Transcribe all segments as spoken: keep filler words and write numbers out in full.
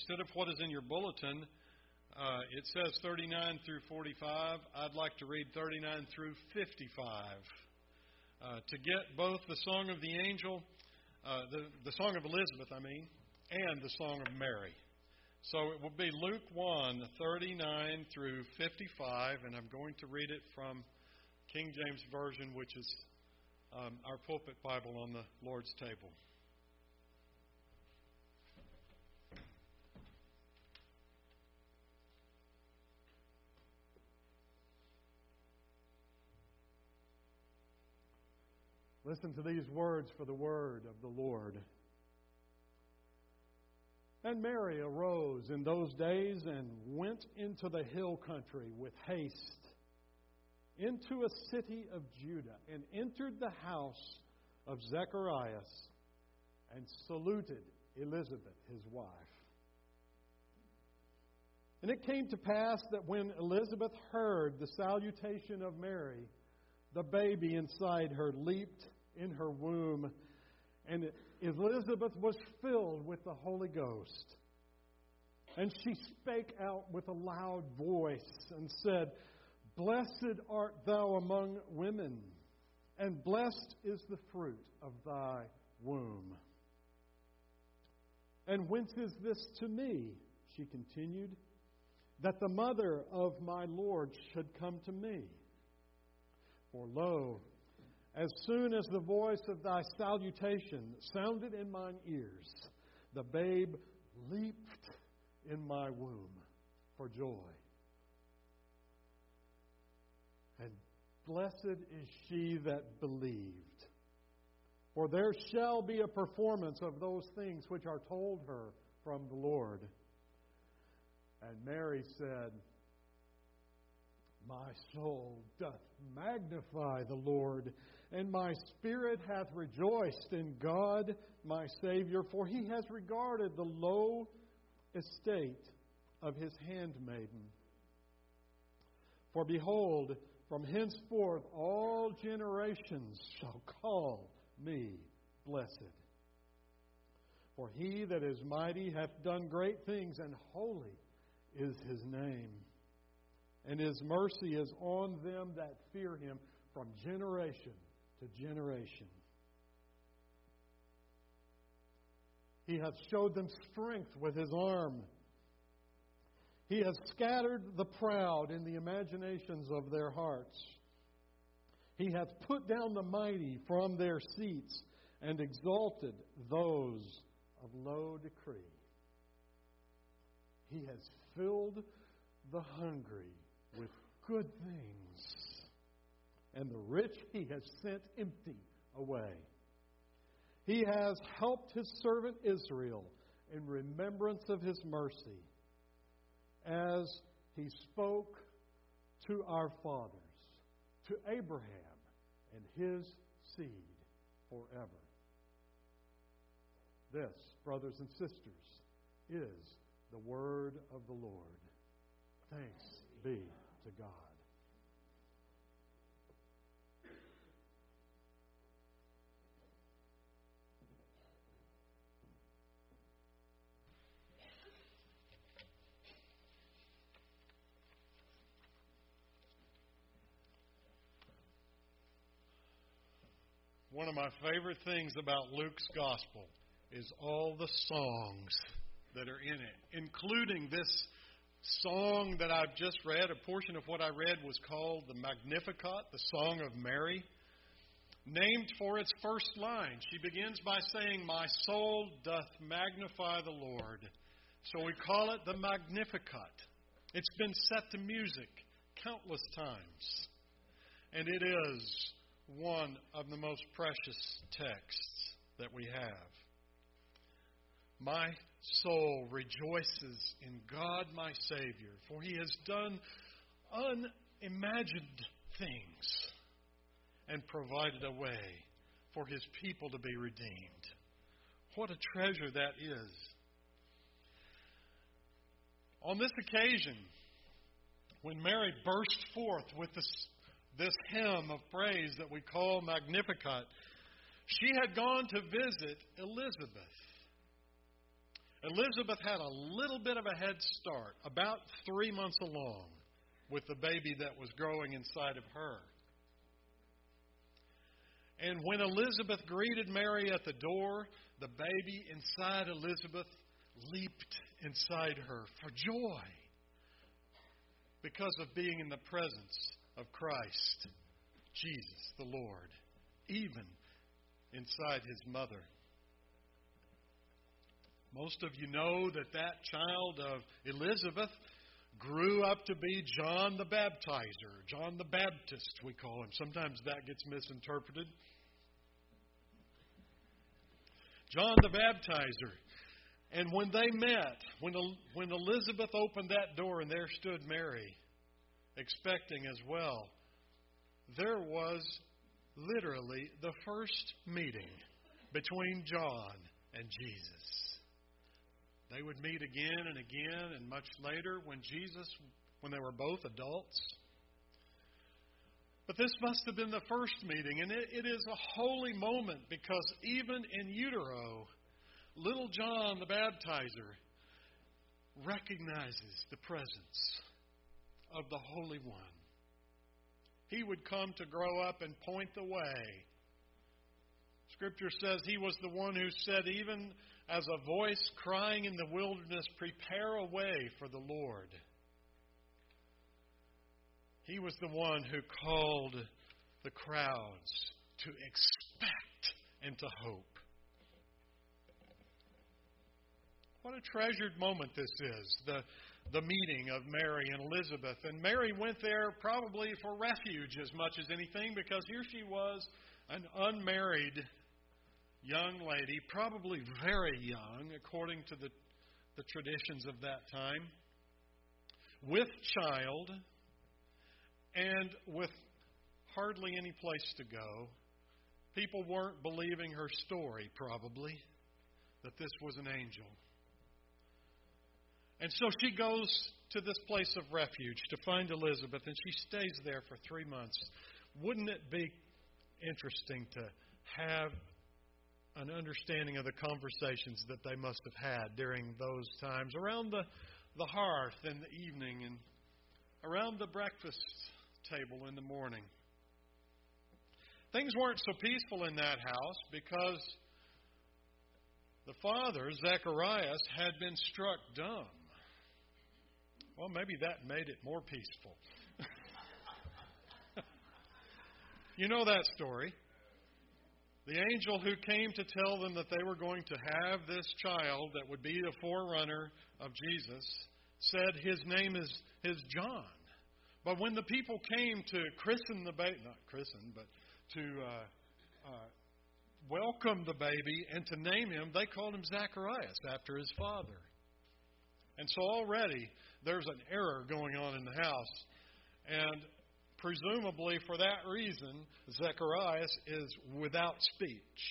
instead of what is in your bulletin, uh, it says thirty-nine through forty-five. I'd like to read thirty-nine through fifty-five. Uh, to get both the Song of the Angel, uh, the, the Song of Elizabeth, I mean, and the Song of Mary. So it will be Luke one, thirty-nine through fifty-five, and I'm going to read it from King James Version, which is um, our pulpit Bible on the Lord's table. Listen to these words for the word of the Lord. And Mary arose in those days and went into the hill country with haste, into a city of Judah, and entered the house of Zacharias, and saluted Elizabeth, his wife. And it came to pass that when Elizabeth heard the salutation of Mary, the baby inside her leaped in her womb, and Elizabeth was filled with the Holy Ghost. And she spake out with a loud voice and said, Blessed art thou among women, and blessed is the fruit of thy womb. And whence is this to me, she continued, that the mother of my Lord should come to me? For lo, as soon as the voice of thy salutation sounded in mine ears, the babe leaped in my womb for joy. And blessed is she that believed. For there shall be a performance of those things which are told her from the Lord. And Mary said, My soul doth magnify the Lord, and my spirit hath rejoiced in God my Savior, for he has regarded the low estate of his handmaiden. For behold, from henceforth all generations shall call me blessed. For he that is mighty hath done great things, and holy is his name. And his mercy is on them that fear him from generation to generation. He hath showed them strength with his arm. He has scattered the proud in the imaginations of their hearts. He hath put down the mighty from their seats and exalted those of low decree. He has filled the hungry with good things, and the rich he has sent empty away. He has helped his servant Israel in remembrance of his mercy, as he spoke to our fathers, to Abraham and his seed forever. This, brothers and sisters, is the word of the Lord. Thanks be to God. One of my favorite things about Luke's gospel is all the songs that are in it, including this song that I've just read. A portion of what I read was called the Magnificat, the Song of Mary, named for its first line. She begins by saying, My soul doth magnify the Lord. So we call it the Magnificat. It's been set to music countless times. And it is one of the most precious texts that we have. My soul rejoices in God my Savior, for he has done unimagined things and provided a way for his people to be redeemed. What a treasure that is. On this occasion, when Mary burst forth with this, this hymn of praise that we call Magnificat, she had gone to visit Elizabeth. Elizabeth had a little bit of a head start, about three months along, with the baby that was growing inside of her. And when Elizabeth greeted Mary at the door, the baby inside Elizabeth leaped inside her for joy because of being in the presence of Christ, Jesus the Lord, even inside his mother. Most of you know that that child of Elizabeth grew up to be John the Baptizer, John the Baptist, we call him. Sometimes that gets misinterpreted. John the Baptizer. And when they met, when, when Elizabeth opened that door and there stood Mary, expecting as well, there was literally the first meeting between John and Jesus. They would meet again and again, and much later when Jesus, when they were both adults. But this must have been the first meeting, and it, it is a holy moment because even in utero, little John the Baptizer recognizes the presence of the Holy One. He would come to grow up and point the way. Scripture says he was the one who said, even as a voice crying in the wilderness, prepare a way for the Lord. He was the one who called the crowds to expect and to hope. What a treasured moment this is, the, the meeting of Mary and Elizabeth. And Mary went there probably for refuge as much as anything, because here she was, an unmarried young lady, probably very young according to the, the traditions of that time, with child and with hardly any place to go. People weren't believing her story, probably, that this was an angel. And so she goes to this place of refuge to find Elizabeth, and she stays there for three months. Wouldn't it be interesting to have an understanding of the conversations that they must have had during those times, around the, the hearth in the evening and around the breakfast table in the morning? Things weren't so peaceful in that house because the father, Zacharias, had been struck dumb. Well, maybe that made it more peaceful. You know that story. The angel who came to tell them that they were going to have this child that would be the forerunner of Jesus said his name is, is John. But when the people came to christen the baby, not christen, but to uh, uh, welcome the baby and to name him, they called him Zacharias after his father. And so already there's an error going on in the house. And presumably for that reason, Zacharias is without speech.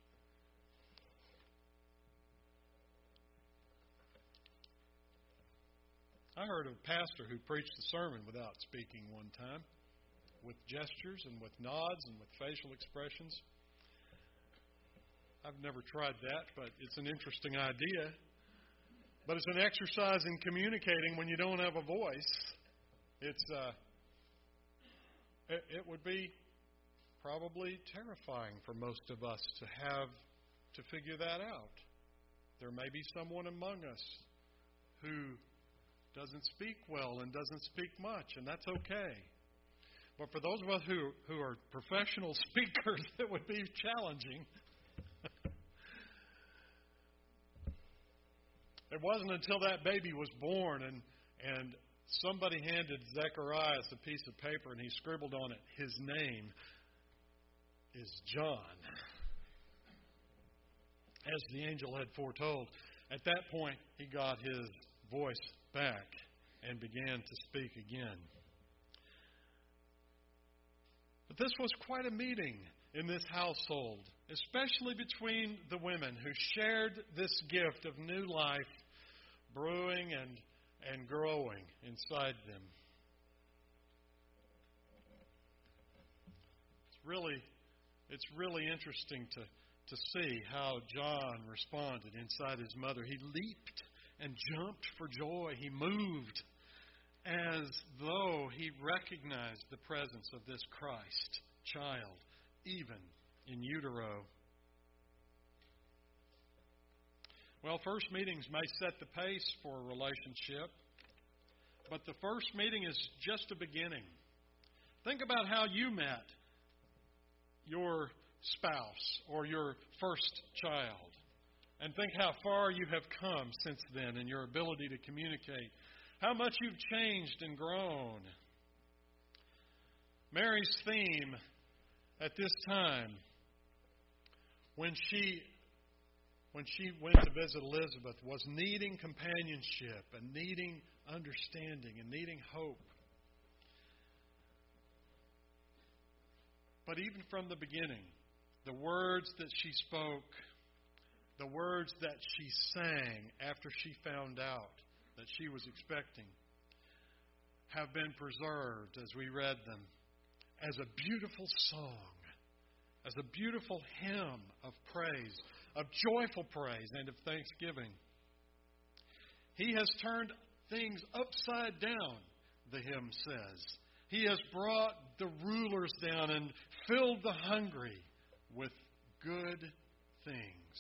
I heard of a pastor who preached a sermon without speaking one time, with gestures and with nods and with facial expressions. I've never tried that, but it's an interesting idea. But it's an exercise in communicating when you don't have a voice. It's uh, it, it would be probably terrifying for most of us to have to figure that out. There may be someone among us who doesn't speak well and doesn't speak much, and that's okay. But for those of us who, who are professional speakers, it would be challenging. It wasn't until that baby was born and, and somebody handed Zacharias a piece of paper and he scribbled on it, his name is John, as the angel had foretold. At that point, he got his voice back and began to speak again. But this was quite a meeting in this household, especially between the women who shared this gift of new life brewing and, and growing inside them. It's really, it's really interesting to, to see how John responded inside his mother. He leaped and jumped for joy. He moved as though he recognized the presence of this Christ child, even in utero. Well, first meetings may set the pace for a relationship, but the first meeting is just a beginning. Think about how you met your spouse or your first child, and think how far you have come since then in your ability to communicate, how much you've changed and grown. Mary's theme at this time, when she when she went to visit Elizabeth, was needing companionship and needing understanding and needing hope. But even from the beginning, the words that she spoke, the words that she sang after she found out that she was expecting, have been preserved as we read them as a beautiful song, as a beautiful hymn of praise, of joyful praise and of thanksgiving. He has turned things upside down, the hymn says. He has brought the rulers down and filled the hungry with good things.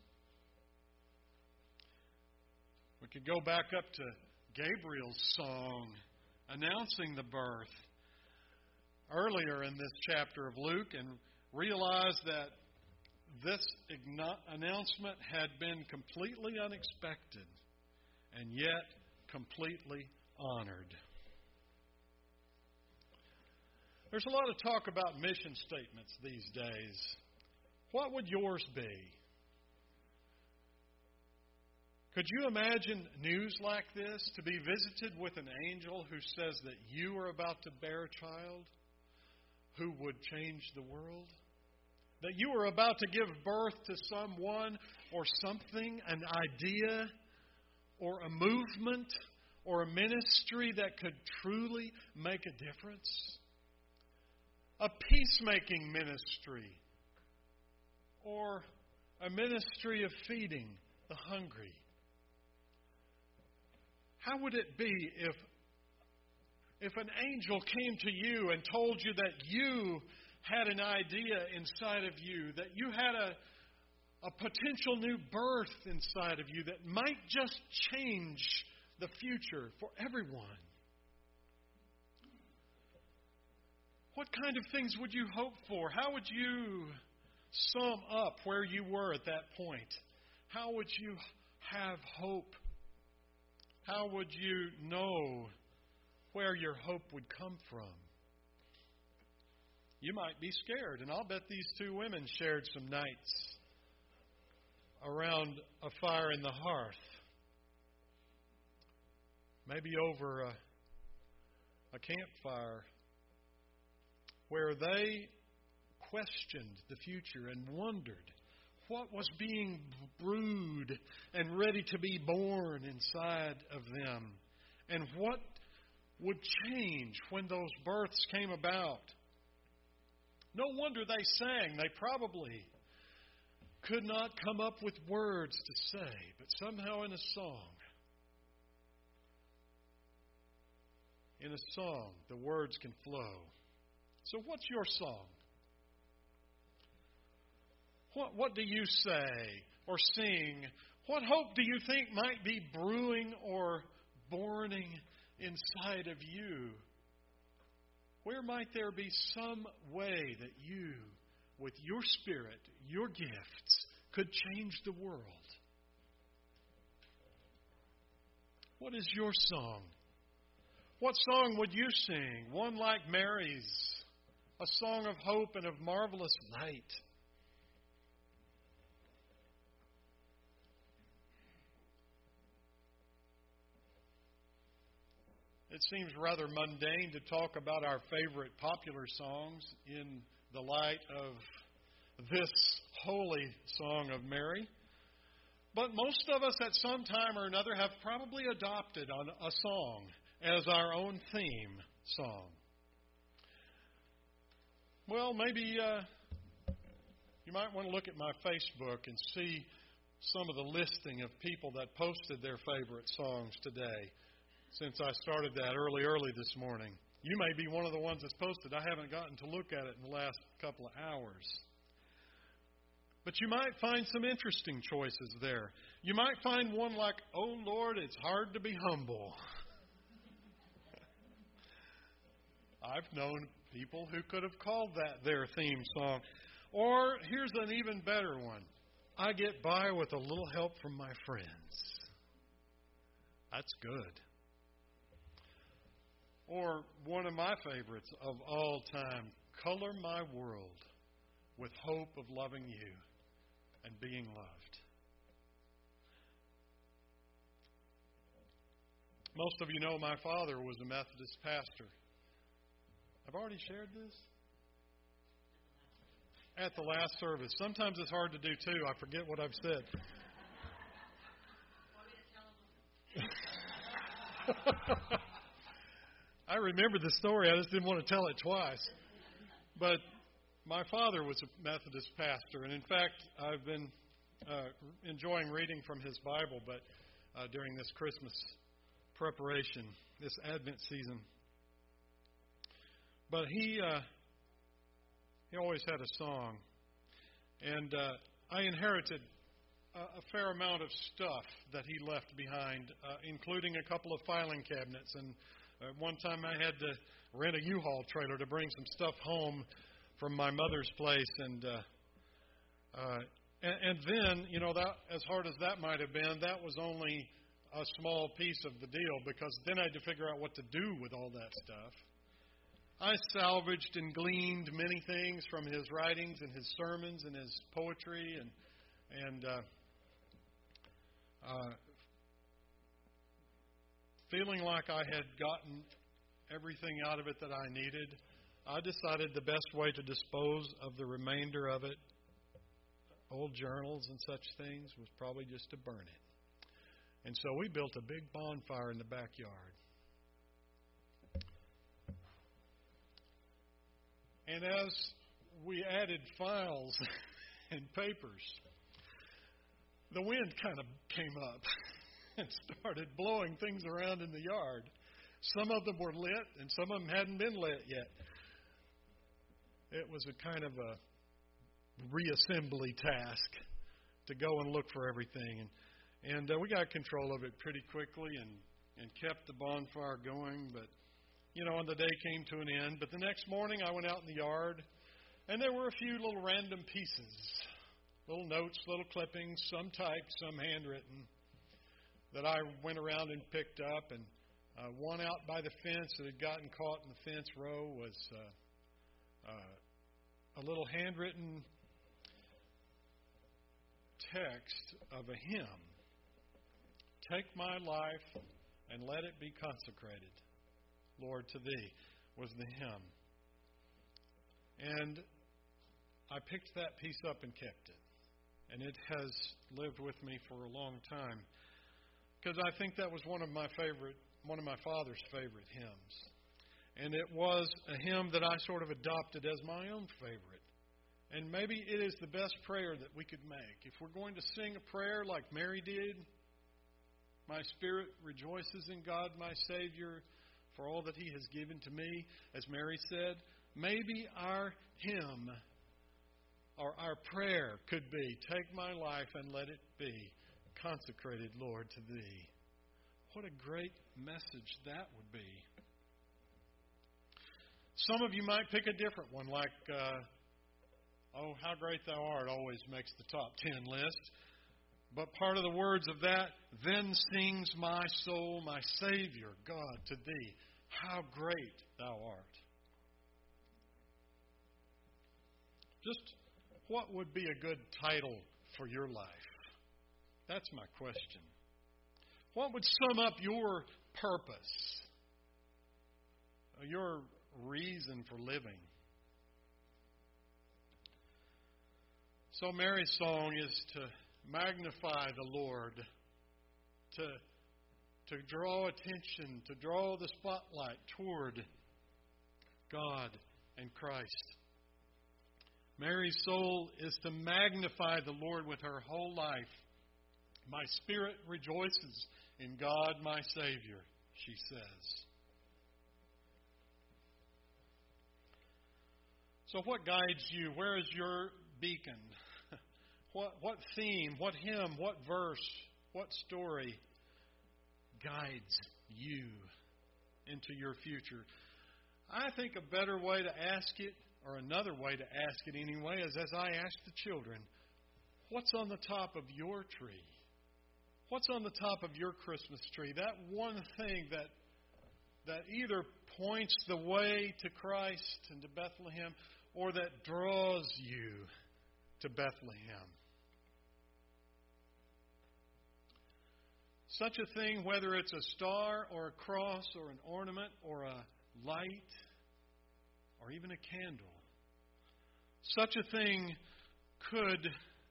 We could go back up to Gabriel's song announcing the birth earlier in this chapter of Luke and realize that this announcement had been completely unexpected and yet completely honored. There's a lot of talk about mission statements these days. What would yours be? Could you imagine news like this, to be visited with an angel who says that you are about to bear a child who would change the world? That you are about to give birth to someone or something, an idea or a movement or a ministry that could truly make a difference? A peacemaking ministry or a ministry of feeding the hungry. How would it be if, if an angel came to you and told you that you had an idea inside of you, that you had a, a potential new birth inside of you that might just change the future for everyone? What kind of things would you hope for? How would you sum up where you were at that point? How would you have hope? How would you know where your hope would come from? You might be scared, and I'll bet these two women shared some nights around a fire in the hearth, maybe over a, a campfire, where they questioned the future and wondered what was being brewed and ready to be born inside of them, and what would change when those births came about. No wonder they sang. They probably could not come up with words to say, but somehow in a song, in a song, the words can flow. So what's your song? What, what do you say or sing? What hope do you think might be brewing or borning inside of you? Where might there be some way that you, with your spirit, your gifts, could change the world? What is your song? What song would you sing? One like Mary's, a song of hope and of marvelous light. It seems rather mundane to talk about our favorite popular songs in the light of this holy song of Mary. But most of us at some time or another have probably adopted on a song as our own theme song. Well, maybe uh, You might want to look at my Facebook and see some of the listing of people that posted their favorite songs today, since I started that early, early this morning. You may be one of the ones that's posted. I haven't gotten to look at it in the last couple of hours. But you might find some interesting choices there. You might find one like, "Oh Lord, it's hard to be humble." I've known people who could have called that their theme song. Or here's an even better one. "I get by with a little help from my friends." That's good. Or one of my favorites of all time, "Color my world with hope of loving you and being loved." Most of you know my father was a Methodist pastor. I've already shared this? At the last service. Sometimes it's hard to do too. I forget what I've said. I remember the story. I just didn't want to tell it twice. But my father was a Methodist pastor. And in fact, I've been uh, enjoying reading from his Bible, but uh, during this Christmas preparation, this Advent season. But he uh, he always had a song. And uh, I inherited a, a fair amount of stuff that he left behind, uh, including a couple of filing cabinets. And uh, one time I had to rent a U-Haul trailer to bring some stuff home from my mother's place. And, uh, uh, and, and then, you know, that as hard as that might have been, that was only a small piece of the deal, because then I had to figure out what to do with all that stuff. I salvaged and gleaned many things from his writings and his sermons and his poetry, and and uh, uh, feeling like I had gotten everything out of it that I needed, I decided the best way to dispose of the remainder of it, old journals and such things, was probably just to burn it. And so we built a big bonfire in the backyard. And as we added files and papers, the wind kind of came up and started blowing things around in the yard. Some of them were lit, and some of them hadn't been lit yet. It was a kind of a reassembly task to go and look for everything. And, and uh, we got control of it pretty quickly and, and kept the bonfire going, but you know, and the day came to an end. But the next morning I went out in the yard, and there were a few little random pieces, little notes, little clippings, some typed, some handwritten, that I went around and picked up. And uh, one out by the fence that had gotten caught in the fence row was uh, uh, a little handwritten text of a hymn. "Take my life and let it be consecrated, Lord, to Thee," was the hymn. And I picked that piece up and kept it. And it has lived with me for a long time, because I think that was one of my favorite, one of my father's favorite hymns. And it was a hymn that I sort of adopted as my own favorite. And maybe it is the best prayer that we could make. If we're going to sing a prayer like Mary did, "My spirit rejoices in God, my Savior, for all that He has given to me," as Mary said, maybe our hymn or our prayer could be, "Take my life and let it be consecrated, Lord, to Thee." What a great message that would be. Some of you might pick a different one, like, uh, "Oh, how great Thou art" always makes the top ten list. But part of the words of that, "Then sings my soul, my Savior, God, to Thee, how great Thou art." Just what would be a good title for your life? That's my question. What would sum up your purpose, your reason for living? So Mary's song is to magnify the Lord, to, to draw attention, to draw the spotlight toward God and Christ. Mary's soul is to magnify the Lord with her whole life. My spirit rejoices in God my Savior, she says. So what guides you? Where is your beacon? What, what theme, what hymn, what verse, what story guides you into your future? I think a better way to ask it, or another way to ask it anyway, is as I ask the children, what's on the top of your tree? What's on the top of your Christmas tree? That one thing that that either points the way to Christ and to Bethlehem, or that draws you to Bethlehem. Such a thing, whether it's a star or a cross or an ornament or a light or even a candle, such a thing could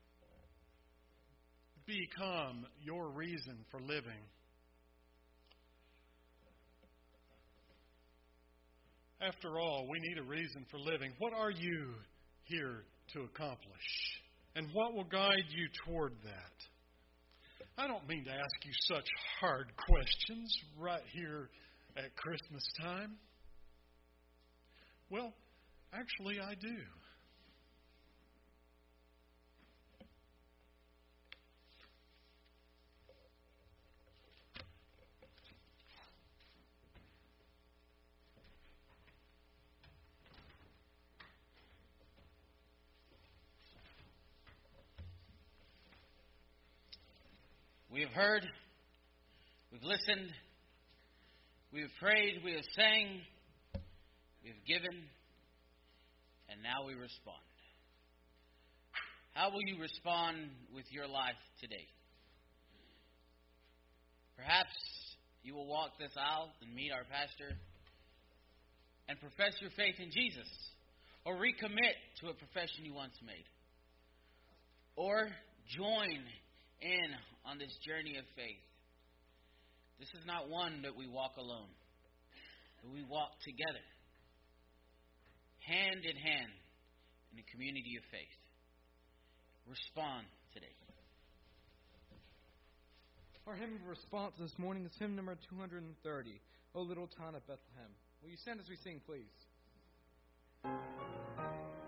become your reason for living. After all, we need a reason for living. What are you here to accomplish? And what will guide you toward that? I don't mean to ask you such hard questions right here at Christmas time. Well, actually, I do. We have heard, we've listened, we have prayed, we have sang, we have given, and now we respond. How will you respond with your life today? Perhaps you will walk this aisle and meet our pastor and profess your faith in Jesus, or recommit to a profession you once made, or join in on this journey of faith. This is not one that we walk alone, but we walk together, hand in hand, in a community of faith. Respond today. Our hymn of response this morning is hymn number two hundred thirty, O Little Town of Bethlehem. Will you stand as we sing, please?